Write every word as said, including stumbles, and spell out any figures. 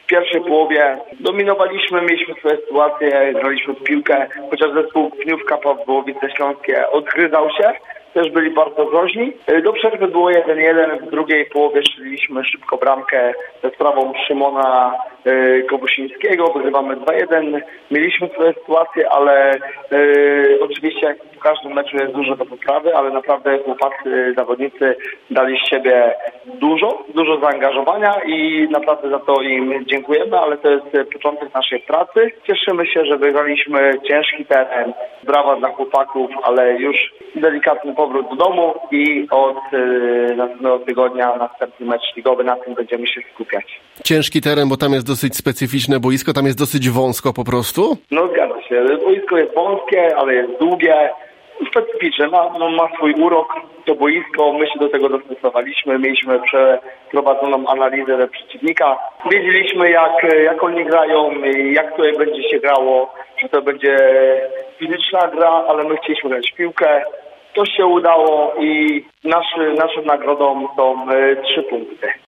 W pierwszej połowie dominowaliśmy, mieliśmy swoje sytuacje, graliśmy w piłkę, chociaż zespół Pniówka Pawłowice Śląskie odgryzał się. Też byli bardzo groźni. Do przerwy było jeden jeden, w drugiej połowie strzeliliśmy szybko bramkę ze sprawą Szymona y, Kobusińskiego, wygrywamy dwa jeden. Mieliśmy swoje sytuacje, ale y, oczywiście w każdym meczu jest dużo do poprawy, ale naprawdę chłopacy, zawodnicy dali z siebie dużo, dużo zaangażowania i naprawdę za to im dziękujemy, ale to jest początek naszej pracy. Cieszymy się, że wygraliśmy ciężki teren. Brawa dla chłopaków, ale już delikatny powrót do domu i od y, następnego tygodnia następny mecz ligowy, na tym będziemy się skupiać. Ciężki teren, bo tam jest dosyć specyficzne boisko, tam jest dosyć wąsko po prostu? No zgadza się, boisko jest wąskie, ale jest długie, specyficzne, ma, no, ma swój urok to boisko, my się do tego dostosowaliśmy, mieliśmy przeprowadzoną analizę przeciwnika, wiedzieliśmy jak, jak oni grają, jak tutaj będzie się grało, że to będzie fizyczna gra, ale my chcieliśmy grać w piłkę. To się udało i naszy, naszą nagrodą są y, trzy punkty.